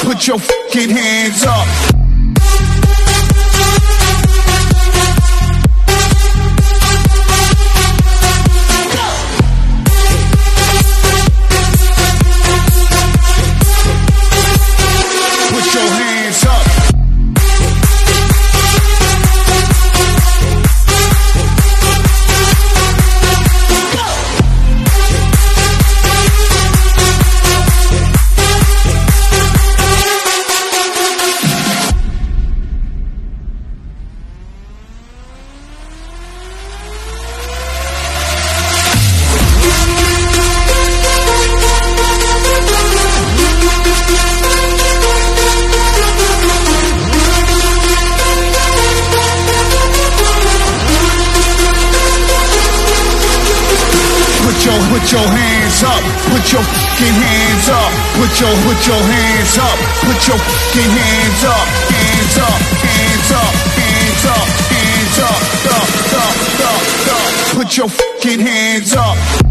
Put your fucking hands up. Put your hands up. Put your hands up, put your fucking hands up, put your hands up, put your fucking hands up, hands up, hands up, hands up, hands up, put your fucking hands up.